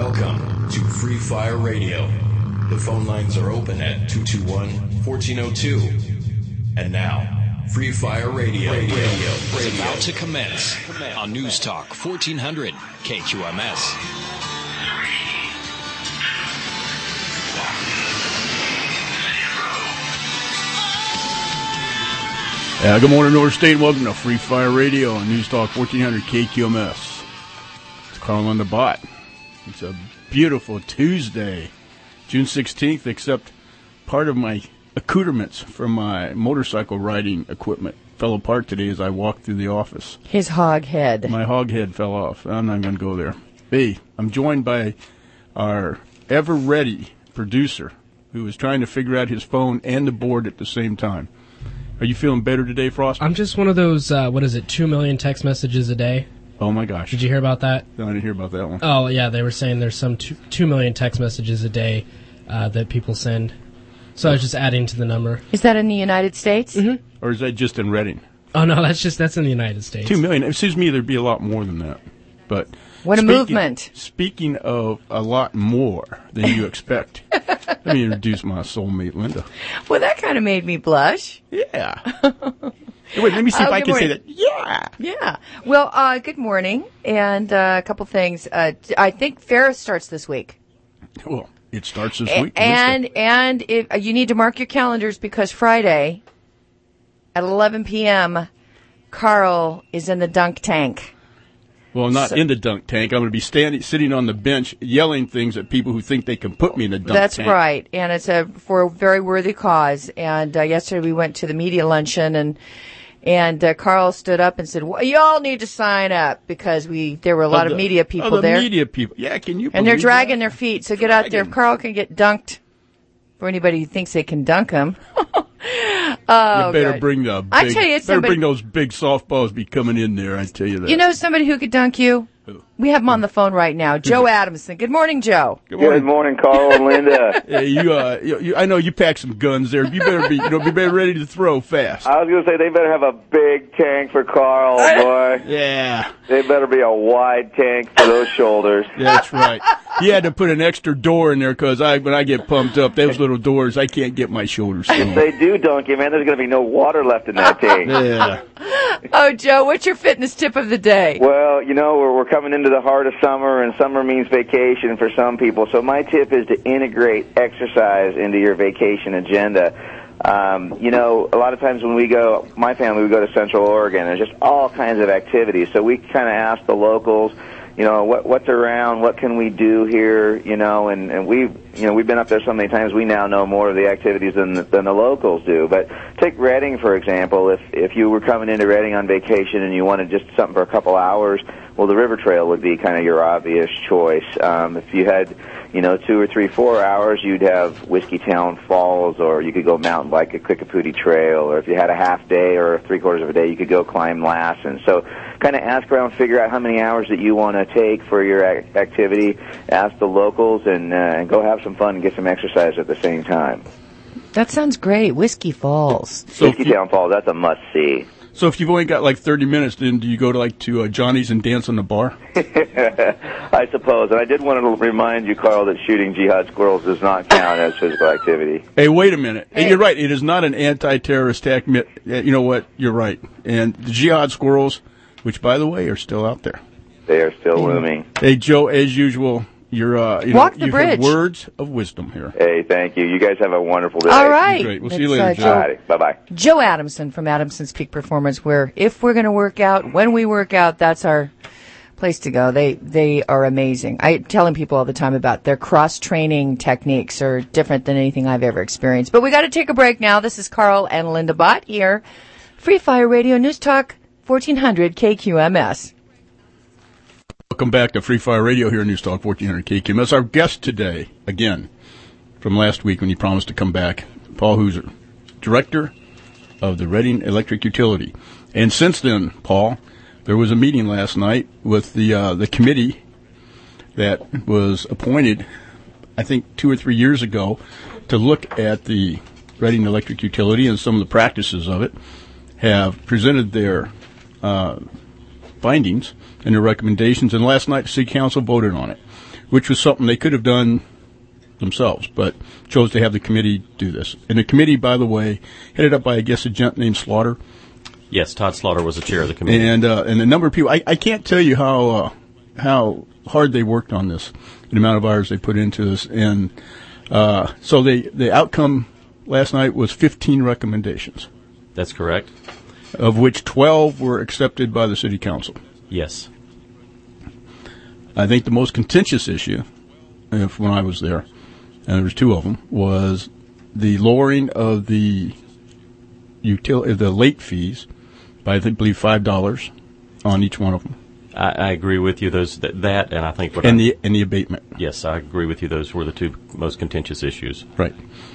Welcome to Free Fire Radio. The phone lines are open at 221-1402. And now, Free Fire Radio. Is about to commence on News Talk 1400 KQMS. Good morning, North State. Welcome to Free Fire Radio on News Talk 1400 KQMS. It's Carl on the bot. It's a beautiful Tuesday, June 16th, except part of my accoutrements from my motorcycle riding equipment fell apart today as I walked through the office. His hog head. My hog head fell off. I'm not going to go there. Hey, I'm joined by our ever-ready producer who is trying to figure out his phone and the board at the same time. Are you feeling better today, Frost? I'm just one of those, 2 million text messages a day? Oh, my gosh. Did you hear about that? No, I didn't hear about that one. Oh, yeah, they were saying there's some 2 million text messages a day that people send. So I was just adding to the number. Is that in the United States? Mm-hmm. Or is that just in Reading? Oh, no, that's in the United States. 2 million. It seems to me there'd be a lot more than that. But what a movement. Speaking of a lot more than you expect, let me introduce my soulmate, Linda. Well, that kind of made me blush. Yeah. Wait, let me see if I can say that. Yeah. Yeah. Well, good morning. And a couple things. I think Ferris starts this week. Well, it starts this week. And if, you need to mark your calendars because Friday at 11 p.m., Carl is in the dunk tank. Well, not in the dunk tank. I'm going to be sitting on the bench yelling things at people who think they can put me in the dunk tank. That's right. And it's for a very worthy cause. And yesterday we went to the media luncheon and Carl stood up and said, well, y'all need to sign up because there were a lot of media people there. Media people. Yeah, can you believe And they're dragging that? their feet. So get out there. Carl can get dunked for anybody who thinks they can dunk him. You better bring the big, I tell you, bring those big softballs be coming in there, I tell you that. You know somebody who could dunk you? Who? We have him on the phone right now, Joe Adamson. Good morning, Joe. Good morning, Carl and Linda. Yeah, I know you packed some guns there. You better be ready to throw fast. I was going to say they better have a big tank for Carl, boy. Yeah. They better be a wide tank for those shoulders. That's right. You had to put an extra door in there because when I get pumped up, those little doors, I can't get my shoulders through. If they do dunk you, man, there's going to be no water left in that tank. Yeah. Oh, Joe, what's your fitness tip of the day? Well, we're coming into the heart of summer, and summer means vacation for some people. So my tip is to integrate exercise into your vacation agenda. A lot of times when we go, my family, we go to Central Oregon, there's just all kinds of activities. So we kind of ask the locals, what's around, what can we do here, and we've been up there so many times, we now know more of the activities than the locals do. But take Reading, for example. If you were coming into Reading on vacation and you wanted just something for a couple hours, well, the River Trail would be kind of your obvious choice. If you had, 2 or 3, 4 hours, you'd have Whiskeytown Falls, or you could go mountain bike at Quickapootie Trail, or if you had a half day or 3/4 of a day, you could go climb Lassen. So kind of ask around, figure out how many hours that you want to take for your activity, ask the locals, and go have some fun and get some exercise at the same time. That sounds great. Whiskey Falls. Whiskeytown Falls, that's a must-see. So if you've only got like 30 minutes, then do you go to Johnny's and dance on the bar? I suppose. And I did want to remind you, Carl, that shooting jihad squirrels does not count as physical activity. Hey, wait a minute. Hey. You're right. It is not an anti-terrorist act. You know what? You're right. And the jihad squirrels, which, by the way, are still out there. They are still looming. Hey, Joe, as usual, you've had words of wisdom here. Hey, thank you. You guys have a wonderful day. All right. Great. We'll see you later, Joe. All right. Bye-bye. Joe Adamson from Adamson's Peak Performance, where if we're going to work out, when we work out, that's our place to go. They are amazing. I'm telling people all the time about their cross-training techniques are different than anything I've ever experienced. But we got to take a break now. This is Carl and Linda Bott here. Free Fire Radio News Talk 1400 KQMS. Welcome back to Free Fire Radio here in News Talk 1400 KQMS. Our guest today, again, from last week when he promised to come back, Paul Hooser, Director of the Reading Electric Utility. And since then, Paul, there was a meeting last night with the committee that was appointed, I think, 2 or 3 years ago to look at the Reading Electric Utility and some of the practices of it, have presented their findings and their recommendations, and last night the City Council voted on it. which was something they could have done themselves, but chose to have the committee do this. And the committee, by the way, headed up by, I guess, a gent named Slaughter. Yes, Todd Slaughter was the chair of the committee. And a number of people, I can't tell you how hard they worked on this, the amount of hours they put into this. And so the outcome last night was 15 recommendations. That's correct. Of which 12 were accepted by the city council. Yes. I think the most contentious issue, when I was there, and there was two of them, was the lowering of the late fees by, I believe, $5 on each one of them. I agree with you. That and I think the abatement. Yes, I agree with you. Those were the two most contentious issues. Right.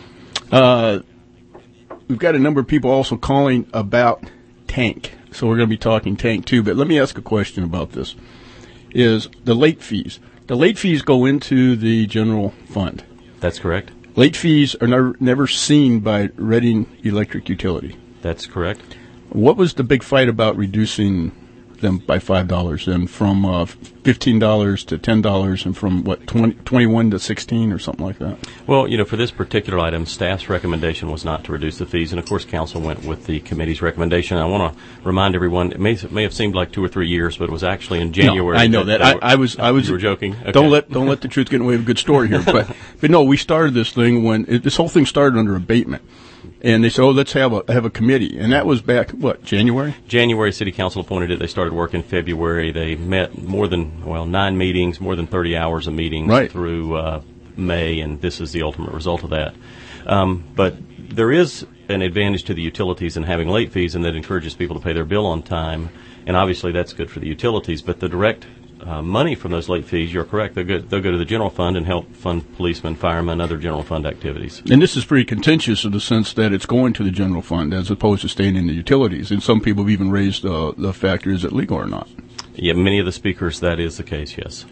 We've got a number of people also calling about tank, so we're going to be talking tank too. But let me ask a question about this: is the late fees? The late fees go into the general fund. That's correct. Late fees are never seen by Reading Electric Utility. That's correct. What was the big fight about reducing them by $5 and from $15 to $10 and from 21 to 16 or something like that? Well, for this particular item, staff's recommendation was not to reduce the fees, and of course, council went with the committee's recommendation. I want to remind everyone, it may have seemed like 2 or 3 years, but it was actually in January. No, I know that. I was. You were joking. Okay. Don't let the truth get in the way of a good story here. But no, we started this thing this whole thing started under abatement. And they said, let's have a committee. And that was back, January? January, City Council appointed it. They started work in February. They met more than 9 meetings, more than 30 hours of meetings through May, and this is the ultimate result of that. But there is an advantage to the utilities in having late fees, and that encourages people to pay their bill on time. And obviously that's good for the utilities. But the direct money from those late fees, you're correct, they'll go to the general fund and help fund policemen, firemen, other general fund activities. And this is pretty contentious in the sense that it's going to the general fund as opposed to staying in the utilities. And some people have even raised the factor, is it legal or not? Yeah, many of the speakers, that is the case, yes.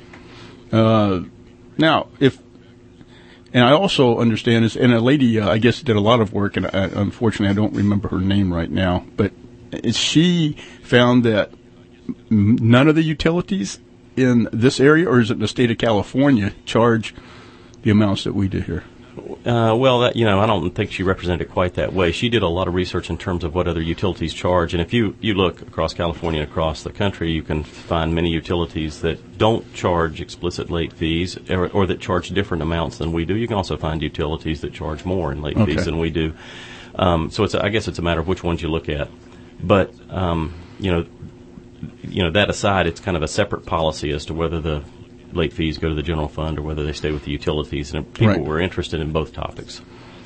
Now, and I also understand this, and a lady, I guess, did a lot of work, and unfortunately I don't remember her name right now, but she found that none of the utilities in this area, or is it the state of California, charge the amounts that we do here? Well, I don't think she represented it quite that way. She did a lot of research in terms of what other utilities charge, and if you look across California and across the country, you can find many utilities that don't charge explicit late fees or that charge different amounts than we do. You can also find utilities that charge more in late fees than we do. So I guess it's a matter of which ones you look at. But, that aside, it's kind of a separate policy as to whether the late fees go to the general fund or whether they stay with the utilities, and people were interested in both topics.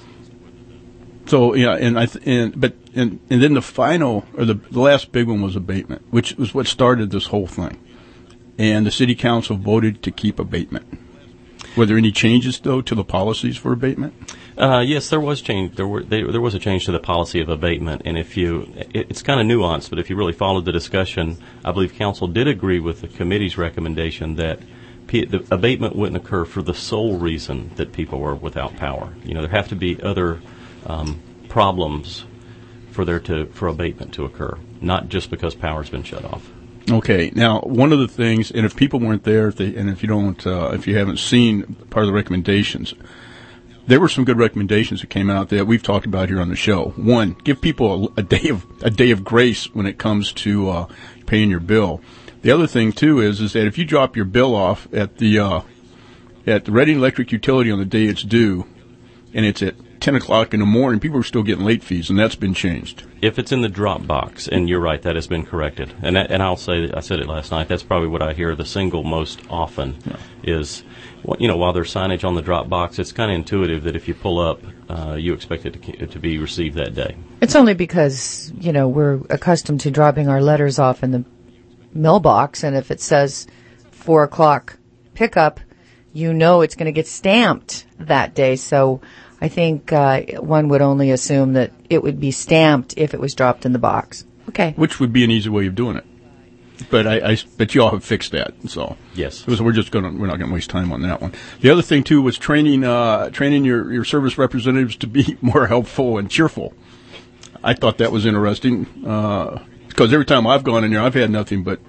So and then the final or the last big one was abatement, which was what started this whole thing, and the city council voted to keep abatement. Were there any changes though to the policies for abatement? Yes, there was change. There was a change to the policy of abatement, and it's kind of nuanced, but if you really followed the discussion, I believe council did agree with the committee's recommendation that the abatement wouldn't occur for the sole reason that people were without power. There have to be other problems for abatement to occur, not just because power's been shut off. Okay. Now, one of the things, and if people weren't there, if you haven't seen part of the recommendations, there were some good recommendations that came out that we've talked about here on the show. One, give people a day of grace when it comes to paying your bill. The other thing too is that if you drop your bill off at the Reading Electric Utility on the day it's due, and it's at 10 o'clock in the morning, people are still getting late fees, and that's been changed. If it's in the drop box, and you're right, that has been corrected. And I'll say, I said it last night, that's probably what I hear the single most often is, while there's signage on the drop box, it's kind of intuitive that if you pull up, you expect it to be received that day. It's only because, we're accustomed to dropping our letters off in the mailbox, and if it says 4 o'clock pickup, it's going to get stamped that day. So I think one would only assume that it would be stamped if it was dropped in the box. Okay. Which would be an easy way of doing it. But but you all have fixed that. So yes. So we're not going to waste time on that one. The other thing too was training your service representatives to be more helpful and cheerful. I thought that was interesting because every time I've gone in there, I've had nothing but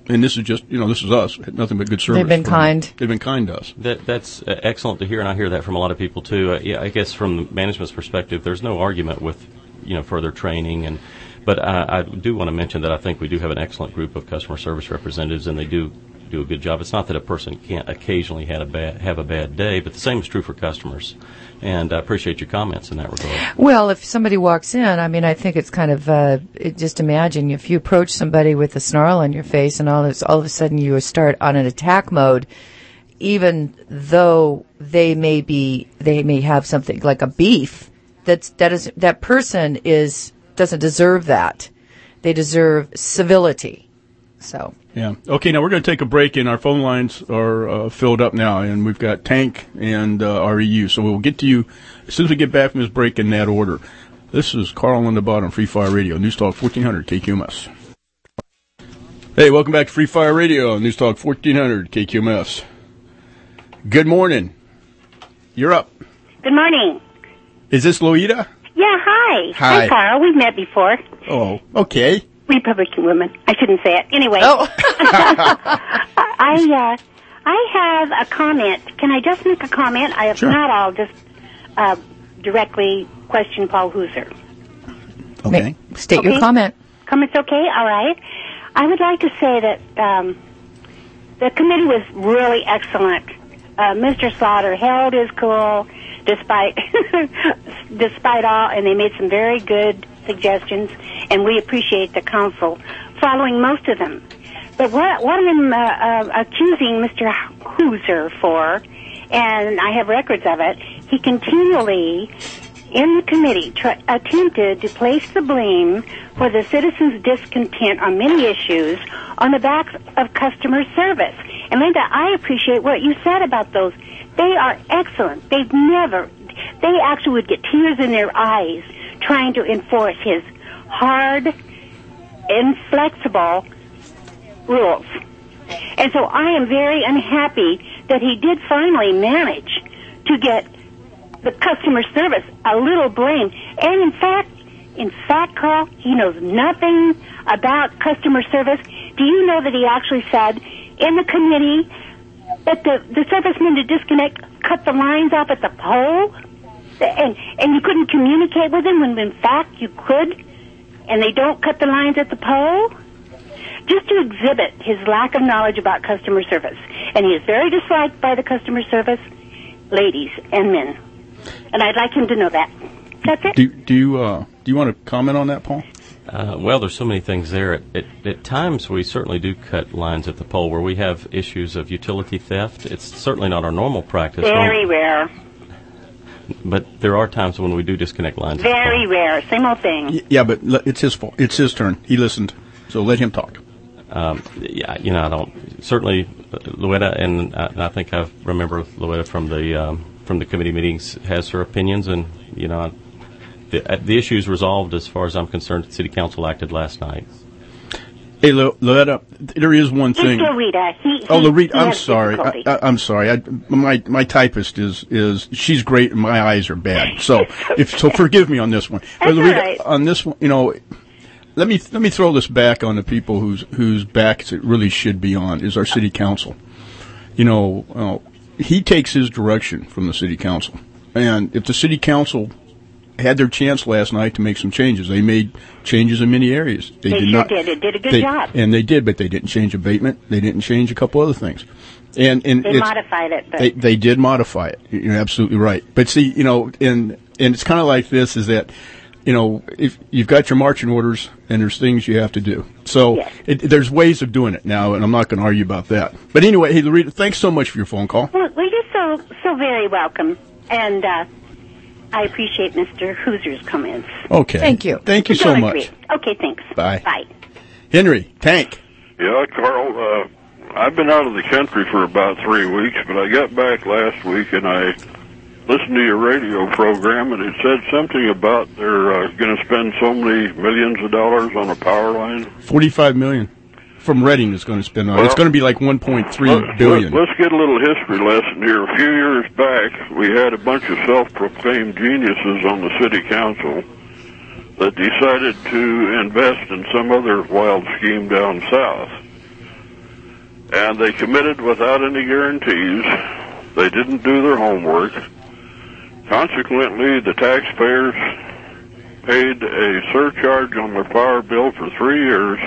And this is just, this is us. Nothing but good service. They've been kind. They've been kind to us. That's excellent to hear, and I hear that from a lot of people, too. Yeah, I guess from the management's perspective, there's no argument with, further training. But I do want to mention that I think we do have an excellent group of customer service representatives, and they do a good job. It's not that a person can't occasionally have a bad day, but the same is true for customers. And I appreciate your comments in that regard. Well, if somebody walks in, I think it's kind of, just imagine if you approach somebody with a snarl on your face and all of a sudden you start on an attack mode, even though they may have something like a beef, that person doesn't deserve that. They deserve civility. So. Yeah. Okay, now we're going to take a break, and our phone lines are filled up now, and we've got Tank and REU. So we'll get to you as soon as we get back from this break in that order. This is Carl Lindabaugh on Free Fire Radio, News Talk 1400 KQMS. Hey, welcome back to Free Fire Radio, News Talk 1400 KQMS. Good morning. You're up. Good morning. Is this Loida? Yeah, hi. Hi. Hi, Carl. We've met before. Oh, okay. Republican women. I shouldn't say it. Anyway. Oh. I have a comment. Can I just make a comment? If Sure. not, I'll just directly question Paul Hooser. Okay. State your comment. Comment's okay? All right. I would like to say that the committee was really excellent. Mr. Slaughter held his cool despite all, and they made some very good suggestions, and we appreciate the council following most of them. But what I'm accusing Mr. Hooser for, and I have records of it, he continually, in the committee, attempted to place the blame for the citizens' discontent on many issues on the backs of customer service. And Linda, I appreciate what you said about those. They are excellent. They actually would get tears in their eyes trying to enforce his hard, inflexible rules. And so I am very unhappy that he did finally manage to get the customer service a little blame. And in fact, Carl, he knows nothing about customer service. Do you know that he actually said in the committee that the servicemen to disconnect cut the lines off at the pole? And you couldn't communicate with him when in fact you could, and they don't cut the lines at the pole? Just to exhibit his lack of knowledge about customer service. And he is very disliked by the customer service ladies and men. And I'd like him to know that. That's it. Do you want to comment on that, Paul? Well, there's so many things there. At times, we certainly do cut lines at the pole where we have issues of utility theft. It's certainly not our normal practice. Very rare. But there are times when we do disconnect lines. Very rare. Same old thing. Yeah, but it's his fault. It's his turn. He listened. So let him talk. I don't. Certainly, Louetta, and I think I remember Louetta from the committee meetings, has her opinions, and, the issue is resolved as far as I'm concerned. The city council acted last night. Hey, Loretta, there is one thing. It's Loretta. Loretta, I'm sorry. I'm sorry. My typist is she's great and my eyes are bad. So forgive me on this one. That's Loretta, right. on this one, let me throw this back on the people whose backs it really should be on is our city council. He takes his direction from the city council, and if the city council had their chance last night to make some changes. They made changes in many areas. They did not. It did a good job. And they did, but they didn't change abatement. They didn't change a couple other things. And they modified it. But they did modify it. You're absolutely right. But see, and it's kind of like this is that, if you've got your marching orders and there's things you have to do. So yes. There's ways of doing it now, and I'm not going to argue about that. But anyway, hey, Loretta, thanks so much for your phone call. Well, you're so very welcome. And, I appreciate Mr. Hooser's comments. Okay. Thank you. Thank you so much. Okay, thanks. Bye. Bye. Henry, Tank. Yeah, Carl, I've been out of the country for about 3 weeks, but I got back last week and I listened to your radio program, and it said something about they're going to spend so many millions of dollars on a power line. $45 million from Reading is going to spend on it. It's going to be like $1.3 billion. Let's get a little history lesson here. A few years back, we had a bunch of self-proclaimed geniuses on the city council that decided to invest in some other wild scheme down south. and they committed without any guarantees. They didn't do their homework. Consequently, the taxpayers paid a surcharge on their power bill for 3 years,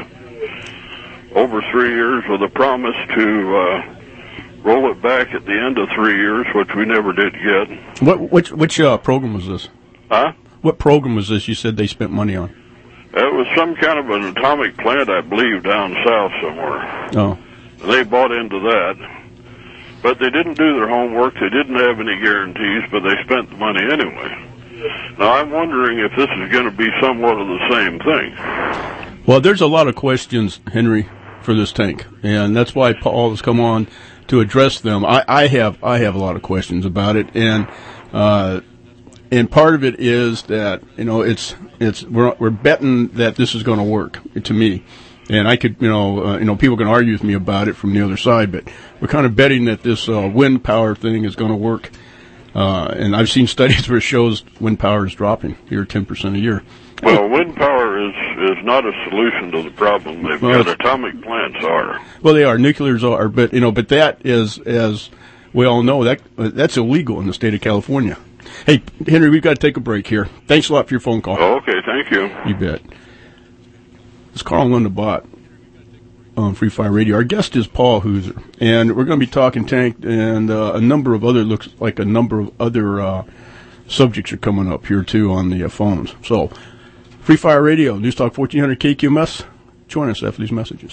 over 3 years, with a promise to roll it back at the end of 3 years, which we never did get. Which program was this? Huh? What program was this you said they spent money on? It was some kind of an atomic plant, I believe, down south somewhere. Oh. They bought into that. But they didn't do their homework. They didn't have any guarantees, but they spent the money anyway. Now, I'm wondering if this is going to be somewhat of the same thing. Well, there's a lot of questions, Henry, for this tank, and that's why Paul has come on to address them. I have a lot of questions about it, and part of it is that we're betting that this is going to work, to me. And I could, people can argue with me about it from the other side, but we're kind of betting that this wind power thing is going to work. And I've seen studies where it shows wind power is dropping here 10% a year. Well, wind power is not a solution to the problem. They've got atomic plants are. Well, they are. Nuclears are, but that is, as we all know, that's illegal in the state of California. Hey, Henry, we've got to take a break here. Thanks a lot for your phone call. Oh, okay, thank you. You bet. It's Carl and Linda Bott on Free Fire Radio. Our guest is Paul Hooser, and we're going to be talking tank and a number of other subjects are coming up here too on the phones. So, Free Fire Radio, News Talk 1400 KQMS. Join us after these messages.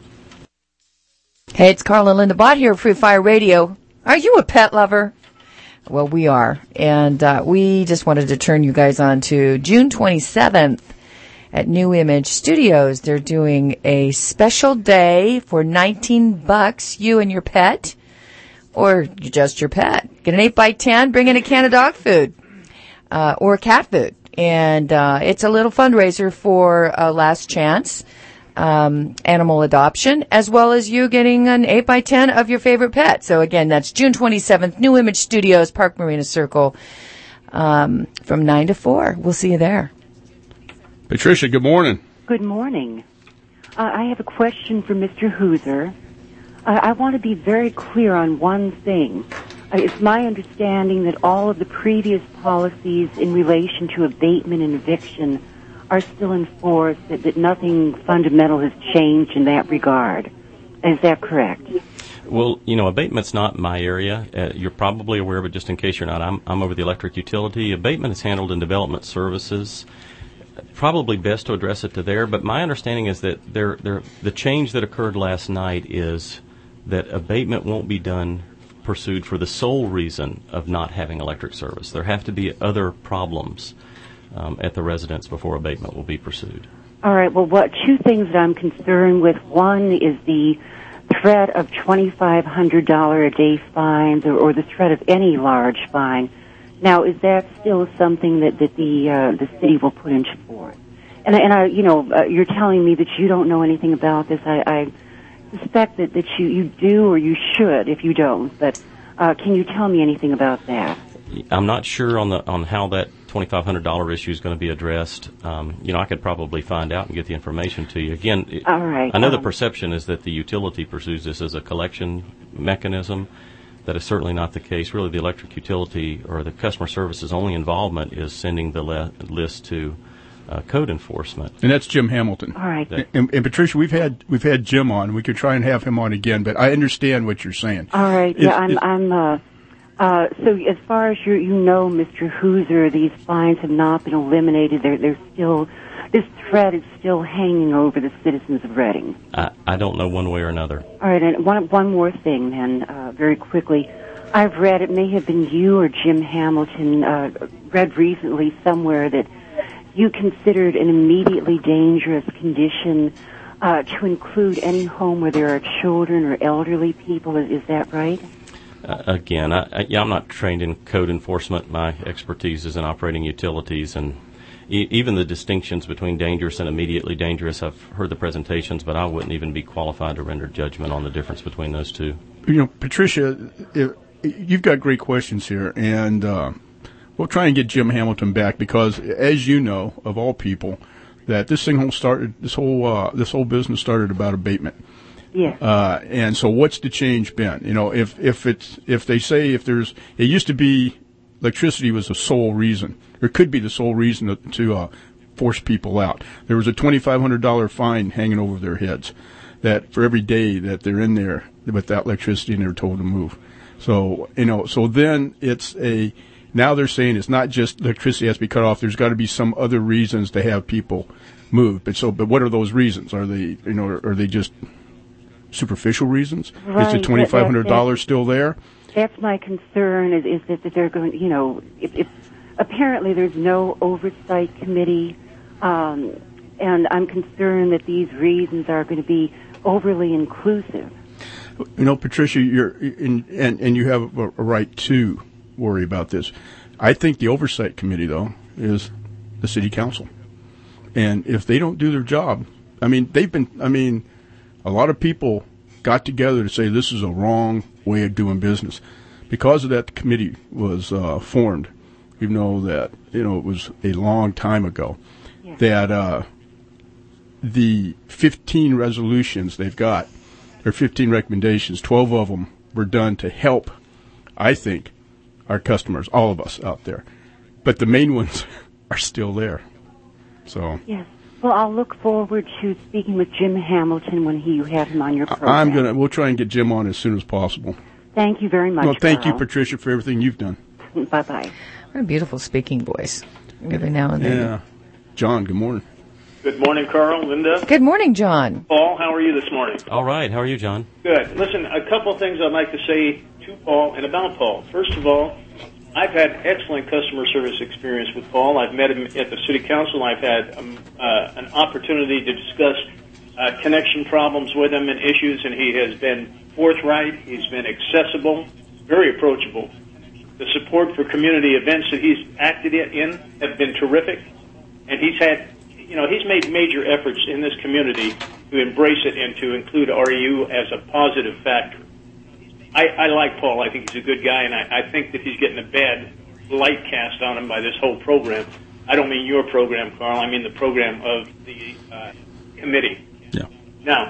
Hey, it's Carl and Linda Bott here at Free Fire Radio. Are you a pet lover? Well, we are, and we just wanted to turn you guys on to June 27th. At New Image Studios, they're doing a special day for $19, you and your pet, or just your pet. Get an 8x10, bring in a can of dog food, or cat food. And it's a little fundraiser for Last Chance animal adoption, as well as you getting an 8x10 of your favorite pet. So again, that's June 27th, New Image Studios, Park Marina Circle, from 9 to 4. We'll see you there. Patricia, good morning. Good morning. I have a question for Mr. Hooser. I want to be very clear on one thing. It's my understanding that all of the previous policies in relation to abatement and eviction are still in force, that nothing fundamental has changed in that regard. Is that correct? Well, abatement's not my area. You're probably aware of it, just in case you're not. I'm over the electric utility. Abatement is handled in development services. Probably best to address it to there, but my understanding is that the change that occurred last night is that abatement won't be pursued for the sole reason of not having electric service. There have to be other problems at the residence before abatement will be pursued. All right. Well, two things that I'm concerned with. One is the threat of $2,500 a day fines, or the threat of any large fine. Now, is that still something that the city will put into force? And you're telling me that you don't know anything about this. I suspect that you do, or you should if you don't. But can you tell me anything about that? I'm not sure on how that $2,500 issue is going to be addressed. I could probably find out and get the information to you. Again, all right. I know the perception is that the utility pursues this as a collection mechanism. That is certainly not the case. Really, the electric utility or the customer services only involvement is sending the list to code enforcement. And that's Jim Hamilton. All right. And Patricia, we've had Jim on. We could try and have him on again, but I understand what you're saying. All right. So as far as you know, Mr. Hooser, these fines have not been eliminated. They're still. This threat is still hanging over the citizens of Reading. I don't know one way or another. All right, and one more thing then, very quickly. I've read, it may have been you or Jim Hamilton, read recently somewhere that you considered an immediately dangerous condition to include any home where there are children or elderly people. Is that right? Again, I'm not trained in code enforcement. My expertise is in operating utilities, and even the distinctions between dangerous and immediately dangerous, I've heard the presentations, but I wouldn't even be qualified to render judgment on the difference between those two. Patricia, you've got great questions here, and we'll try and get Jim Hamilton back because, as you know, of all people, that this whole business started about abatement. Yeah. And so what's the change been? You know, if they say it used to be electricity was the sole reason, or could be the sole reason to force people out. There was a $2,500 fine hanging over their heads that for every day that they're in there without electricity and they're told to move. So, you know, so then now they're saying it's not just electricity has to be cut off. There's got to be some other reasons to have people move. But what are those reasons? Are they just superficial reasons? Right. Is the $2,500 still there? That's my concern is that they're going, you know, if apparently there's no oversight committee, and I'm concerned that these reasons are going to be overly inclusive. You know, Patricia, and you have a right to worry about this. I think the oversight committee, though, is the city council. And if they don't do their job, a lot of people got together to say this is a wrong way of doing business. Because of that, the committee was formed, even though that, you know, it was a long time ago. Yeah. That the 15 resolutions they've got, or 15 recommendations, 12 of them were done to help, I think, our customers, all of us out there. But the main ones are still there. So. Yes. Well, I'll look forward to speaking with Jim Hamilton when you have him on your program. We'll try and get Jim on as soon as possible. Thank you very much. Well, thank you, Patricia, for everything you've done. Bye-bye. What a beautiful speaking voice. Every now and then. Yeah. John, good morning. Good morning, Carl, Linda. Good morning, John. Paul, how are you this morning? All right. How are you, John? Good. Listen, a couple of things I'd like to say to Paul and about Paul. First of all, I've had excellent customer service experience with Paul. I've met him at the city council. I've had an opportunity to discuss connection problems with him and issues, and he has been forthright. He's been accessible, very approachable. The support for community events that he's acted in have been terrific, and he's made major efforts in this community to embrace it and to include REU as a positive factor. I like Paul. I think he's a good guy, and I think that he's getting a bad light cast on him by this whole program. I don't mean your program, Carl. I mean the program of the committee. Yeah. Now,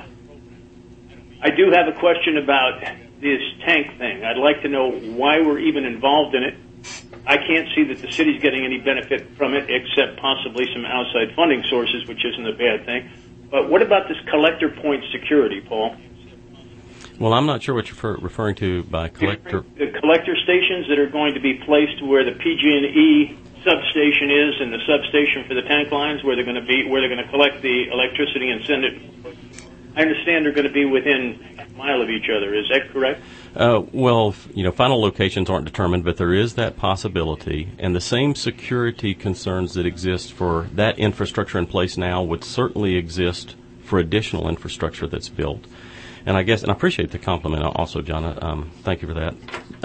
I do have a question about this tank thing. I'd like to know why we're even involved in it. I can't see that the city's getting any benefit from it except possibly some outside funding sources, which isn't a bad thing. But what about this collector point security, Paul? Well, I'm not sure what you're referring to by collector. The collector stations that are going to be placed where the PG&E substation is, and the substation for the tank lines, where they're going to collect the electricity and send it. I understand they're going to be within a mile of each other. Is that correct? Well, final locations aren't determined, but there is that possibility, and the same security concerns that exist for that infrastructure in place now would certainly exist for additional infrastructure that's built. And I appreciate the compliment also, John. Thank you for that.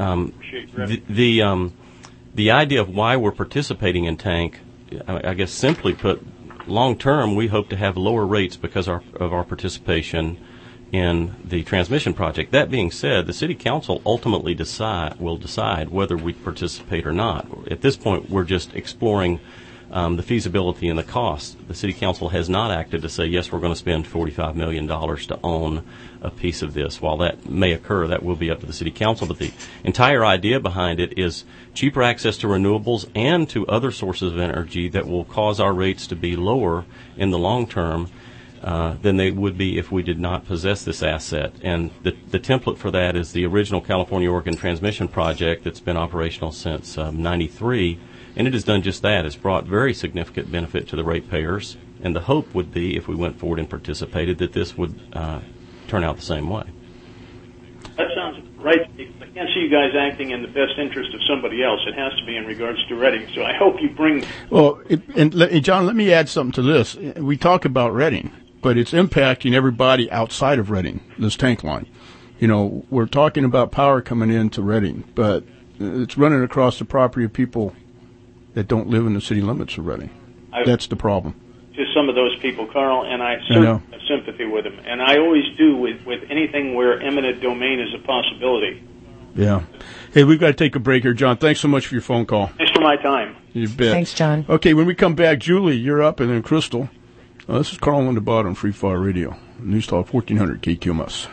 The idea of why we're participating in tank, I guess simply put, long term, we hope to have lower rates because of our participation in the transmission project. That being said, the city council ultimately will decide whether we participate or not. At this point, we're just exploring the feasibility and the cost. The city council has not acted to say, yes, we're going to spend $45 million to own a piece of this. While that may occur, that will be up to the city council. But the entire idea behind it is cheaper access to renewables and to other sources of energy that will cause our rates to be lower in the long term than they would be if we did not possess this asset. And the template for that is the original California-Oregon transmission project that's been operational since 93. And it has done just that. It's brought very significant benefit to the ratepayers. And the hope would be, if we went forward and participated, that this would turn out the same way. That sounds right. I can't see you guys acting in the best interest of somebody else. It has to be in regards to Reading. So I hope you bring... Well, John, let me add something to this. We talk about Reading, but it's impacting everybody outside of Reading, this tank line. We're talking about power coming into Reading, but it's running across the property of people that don't live in the city limits of Reading. That's the problem. To some of those people, Carl, and I certainly have sympathy with them. And I always do with anything where eminent domain is a possibility. Yeah. Hey, we've got to take a break here, John. Thanks so much for your phone call. Thanks for my time. You bet. Thanks, John. Okay, when we come back, Julie, you're up, and then Crystal. This is Carl Underbot on Free Fire Radio, News Talk 1400 KQMS.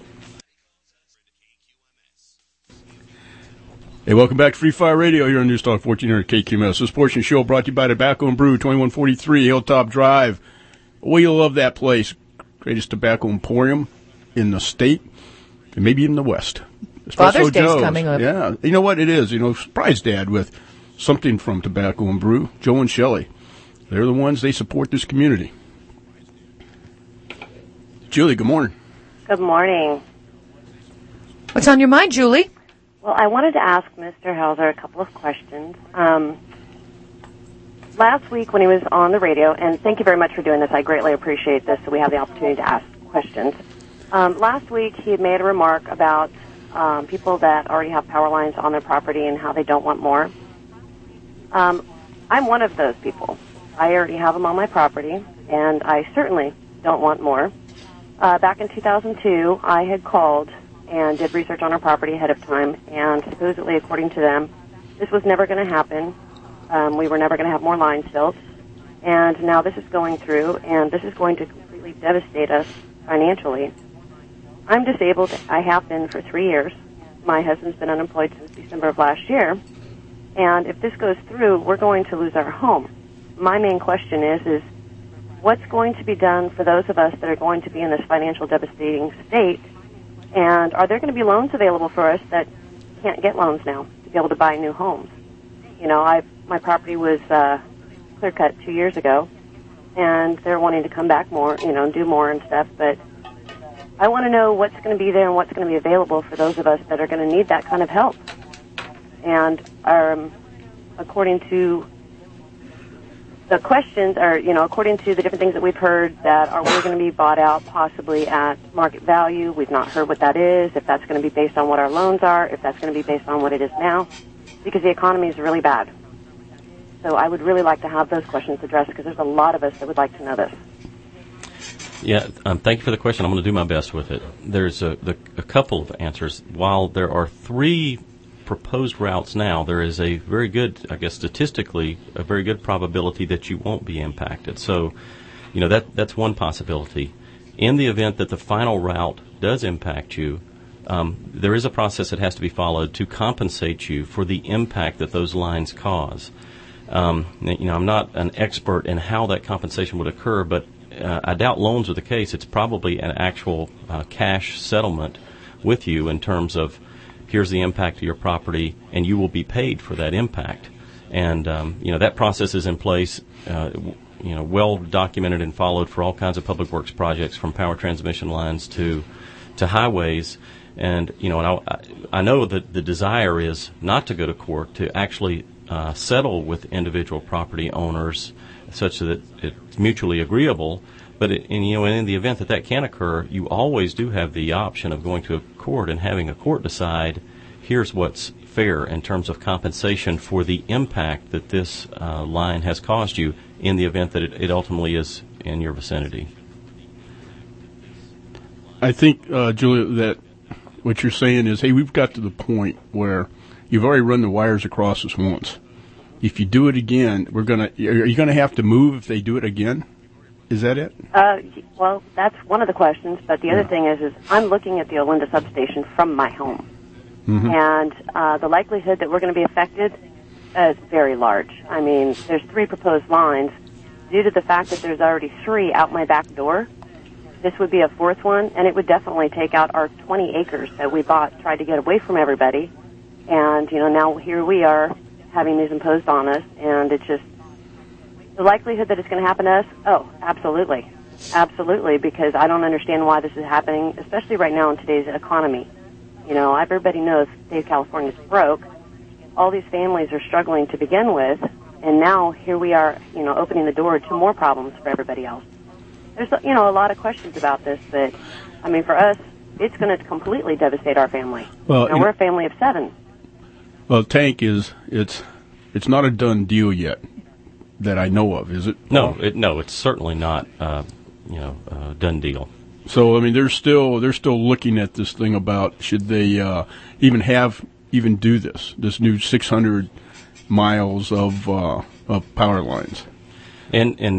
Hey, welcome back to Free Fire Radio here on News Talk 1400 KQMS. This portion of the show brought to you by Tobacco and Brew, 2143 Hilltop Drive. Oh, you'll love that place. Greatest tobacco emporium in the state, and maybe even the West. Father's Day's coming up. Yeah, you know what it is? Surprise Dad with something from Tobacco and Brew. Joe and Shelley, they're the ones, they support this community. Julie, good morning. Good morning. What's on your mind, Julie? Well, I wanted to ask Mr. Helzer a couple of questions. Last week when he was on the radio, and thank you very much for doing this, I greatly appreciate this, so we have the opportunity to ask questions. Last week he had made a remark about people that already have power lines on their property and how they don't want more. I'm one of those people. I already have them on my property, and I certainly don't want more. Back in 2002, I had called and did research on our property ahead of time, and supposedly, according to them, this was never going to happen. We were never going to have more lines built, and now this is going through, and this is going to completely devastate us financially. I'm disabled. I have been for 3 years. My husband's been unemployed since December of last year, and if this goes through, we're going to lose our home. My main question is what's going to be done for those of us that are going to be in this financial devastating state? And are there going to be loans available for us that can't get loans now to be able to buy new homes? My property was clear cut 2 years ago, and they're wanting to come back more, and do more and stuff. But I want to know what's going to be there and what's going to be available for those of us that are going to need that kind of help. And according to the questions are, according to the different things that we've heard that are we're going to be bought out possibly at market value. We've not heard what that is, if that's going to be based on what our loans are, if that's going to be based on what it is now, because the economy is really bad. So I would really like to have those questions addressed because there's a lot of us that would like to know this. Yeah, thank you for the question. I'm going to do my best with it. There's a couple of answers. While there are 3 proposed routes now, there is a very good, I guess statistically, a very good probability that you won't be impacted. So, that's one possibility. In the event that the final route does impact you, there is a process that has to be followed to compensate you for the impact that those lines cause. I'm not an expert in how that compensation would occur, but I doubt loans are the case. It's probably an actual cash settlement with you in terms of here's the impact of your property, and you will be paid for that impact. And, that process is in place, well documented and followed for all kinds of public works projects, from power transmission lines to highways. And, I know that the desire is not to go to court, to actually settle with individual property owners such that it's mutually agreeable. But in the event that can occur, you always do have the option of going to a court and having a court decide, here's what's fair in terms of compensation for the impact that this line has caused you in the event that it ultimately is in your vicinity. I think, Julia, that what you're saying is, hey, we've got to the point where you've already run the wires across us once. If you do it again, are you going to have to move if they do it again? Is that it? Well, that's one of the questions, but the other thing is I'm looking at the Olinda substation from my home. Mm-hmm. And the likelihood that we're going to be affected is very large. I mean, there's 3 proposed lines. Due to the fact that there's already 3 out my back door, this would be a 4th one, and it would definitely take out our 20 acres that we tried to get away from everybody. And, now here we are having these imposed on us, and it's just the likelihood that it's going to happen to us, oh, absolutely. Absolutely, because I don't understand why this is happening, especially right now in today's economy. Everybody knows the state of California is broke. All these families are struggling to begin with, and now here we are, opening the door to more problems for everybody else. There's, a lot of questions about this, but, for us, it's going to completely devastate our family. Well, we're a family of 7. Well, Tank it's not a done deal yet that I know of, is it? No, it's certainly not, a done deal. So, they're still looking at this thing about should they even do this new 600 miles of power lines. And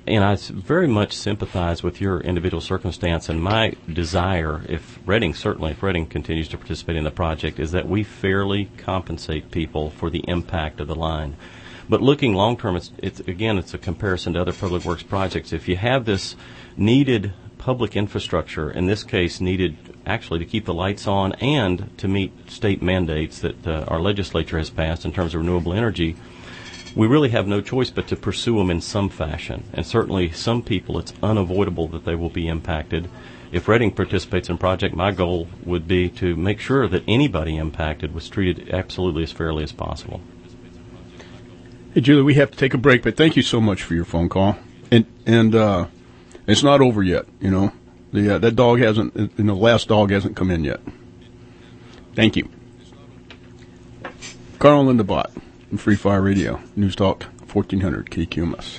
And I very much sympathize with your individual circumstance, and my desire, if Reading continues to participate in the project, is that we fairly compensate people for the impact of the line. But looking long term, it's a comparison to other public works projects. If you have this needed public infrastructure, in this case needed actually to keep the lights on and to meet state mandates that our legislature has passed in terms of renewable energy, we really have no choice but to pursue them in some fashion. And certainly some people, it's unavoidable that they will be impacted. If Reading participates in a project, my goal would be to make sure that anybody impacted was treated absolutely as fairly as possible. Hey, Julie, we have to take a break, but thank you so much for your phone call. And it's not over yet, you know. That dog hasn't, the last dog hasn't come in yet. Thank you. Carl and Linda Bott. Free Fire Radio, News Talk 1400 KQMS.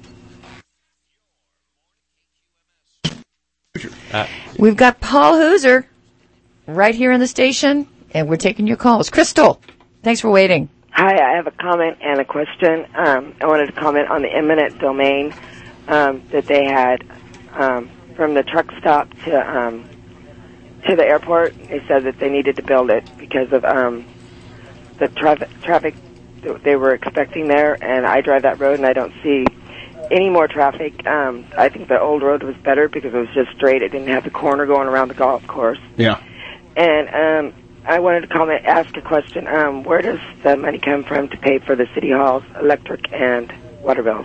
We've got Paul Hooser right here in the station, and we're taking your calls. Crystal, thanks for waiting. Hi, I have a comment and a question. I wanted to comment on the eminent domain that they had from the truck stop to the airport. They said that they needed to build it because of the traffic they were expecting there, and I drive that road and I don't see any more traffic. I think the old road was better because it was just straight. It didn't have the corner going around the golf course. Yeah. And I wanted to ask a question. Where does the money come from to pay for the city hall's electric and water bills?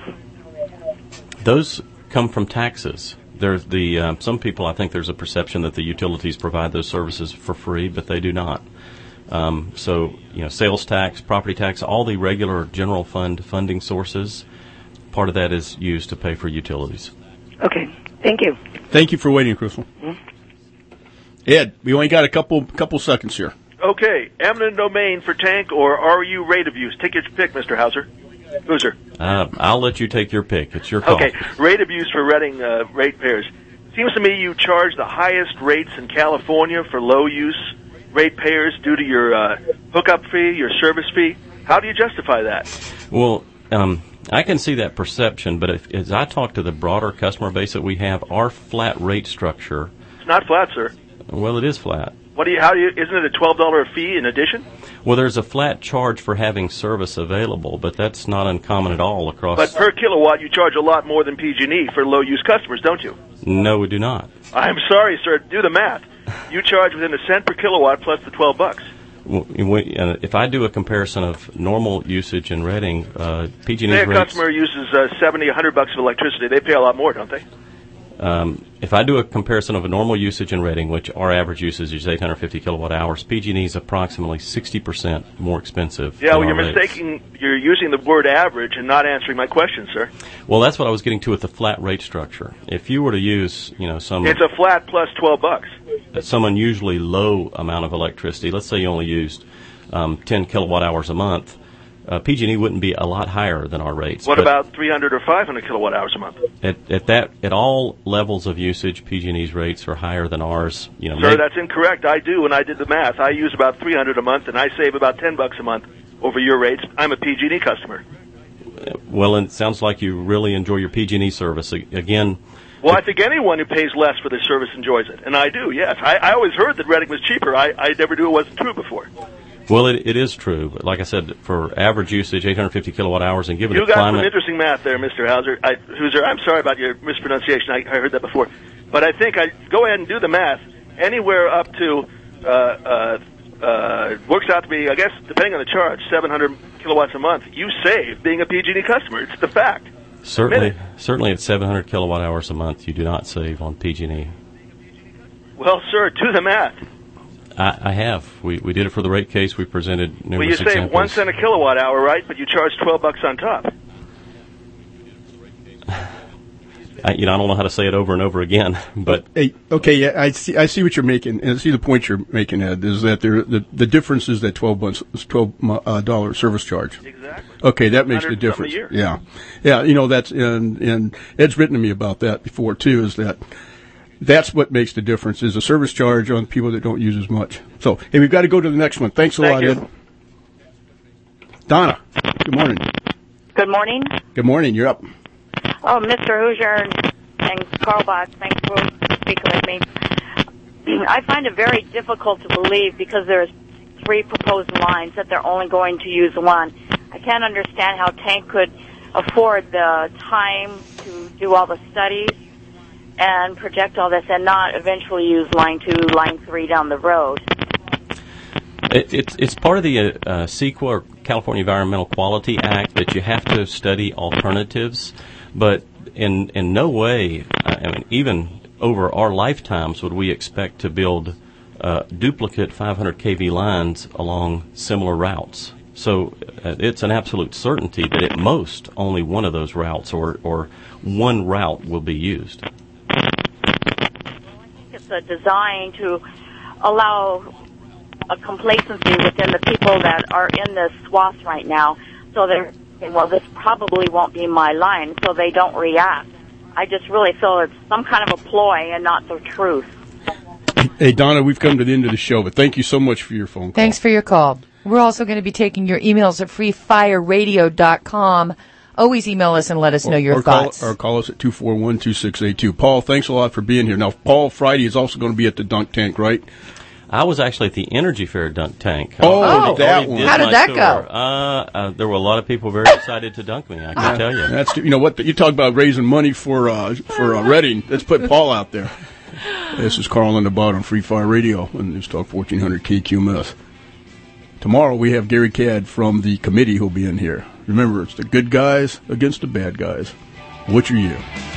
Those come from taxes. There's some people, I think there's a perception that the utilities provide those services for free, but they do not. So, sales tax, property tax, all the regular general fund funding sources, part of that is used to pay for utilities. Okay. Thank you. Thank you for waiting, Crystal. Mm-hmm. Ed, we only got a couple seconds here. Okay. Eminent domain for tank or RU rate of use? Take your pick, Mr. Hauser. Hooser. I'll let you take your pick. It's your call. Okay. Rate of use for Reading ratepayers. Seems to me you charge the highest rates in California for low use ratepayers due to your hookup fee, your service fee. How do you justify that? Well, I can see that perception, but as I talk to the broader customer base that we have, our flat rate structure. It's not flat, sir. Well, it is flat. Isn't it a $12 fee in addition? Well, there's a flat charge for having service available, but that's not uncommon at all across. But per kilowatt, you charge a lot more than PG&E for low-use customers, don't you? No, we do not. I'm sorry, sir. Do the math. You charge within a cent per kilowatt plus the $12. Well, if I do a comparison of normal usage in Reading, PG&E's Say a rates, customer uses $70, $100 of electricity. They pay a lot more, don't they? If I do a comparison of a normal usage in Reading, which our average usage is 850 kilowatt hours, PG&E is approximately 60% more expensive. Yeah, well, you're using the word average and not answering my question, sir. Well, that's what I was getting to with the flat rate structure. If you were to use, it's a flat plus $12. Some unusually low amount of electricity. Let's say you only used 10 kilowatt hours a month. PG&E wouldn't be a lot higher than our rates. What about 300 or 500 kilowatt hours a month? At all levels of usage, PG&E's rates are higher than ours. Sir, that's incorrect. I do, when I did the math. I use about 300 a month, and I save about $10 a month over your rates. I'm a PG&E customer. Well, it sounds like you really enjoy your PG&E service. Again. Well, I think anyone who pays less for their service enjoys it, and I do. Yes, I always heard that Reading was cheaper. I never knew it wasn't true before. Well, it is true, but like I said, for average usage, 850 kilowatt hours, and given the climate... You got some interesting math there, Mr. Hauser. Hooser, I'm sorry about your mispronunciation. I heard that before. But I think go ahead and do the math. Anywhere up to, works out to be, I guess, depending on the charge, 700 kilowatts a month. You save being a PG&E customer. It's the fact. Certainly at 700 kilowatt hours a month, you do not save on PG&E. Well, sir, do the math. I have. We did it for the rate case. We presented numerous examples. Well, you save 1 cent a kilowatt hour, right? But you charge $12 on top. I don't know how to say it over and over again, but I see what you're making, and I see the point you're making, Ed. Is that the difference is that $12 service charge. Exactly. Okay, that makes the difference. Yeah. That's and Ed's written to me about that before too. Is that. That's what makes the difference, is a service charge on people that don't use as much. So, hey, we've got to go to the next one. Thanks a lot, Ed. Donna, good morning. Good morning. Good morning. You're up. Oh, Mr. Hoosier and Carl Box, thanks for speaking with me. I find it very difficult to believe because there's 3 proposed lines that they're only going to use 1. I can't understand how Tank could afford the time to do all the studies and project all this and not eventually use line 2, line 3 down the road. It's part of the CEQA, or California Environmental Quality Act, that you have to study alternatives, but in no way, I mean, even over our lifetimes, would we expect to build duplicate 500 kV lines along similar routes. So it's an absolute certainty that at most only one of those routes or one route will be used. It's a design to allow a complacency within the people that are in this swath right now. So they're saying, well, this probably won't be my line, so they don't react. I just really feel it's some kind of a ploy and not the truth. Hey, Donna, we've come to the end of the show, but thank you so much for your phone call. Thanks for your call. We're also going to be taking your emails at freefireradio.com. Always email us and let us know your thoughts. Call us at 241-2682. Paul, thanks a lot for being here. Now, Paul, Friday is also going to be at the Dunk Tank, right? I was actually at the Energy Fair Dunk Tank. That one. How did that go? There were a lot of people very excited to dunk me, I can tell you. That's, you know what, you talk about raising money for Reading. Let's put Paul out there. This is Carl and the Bot on Free Fire Radio and News Talk 1400 KQMS. Tomorrow we have Gary Cadd from the committee who'll be in here. Remember, it's the good guys against the bad guys. What's your year?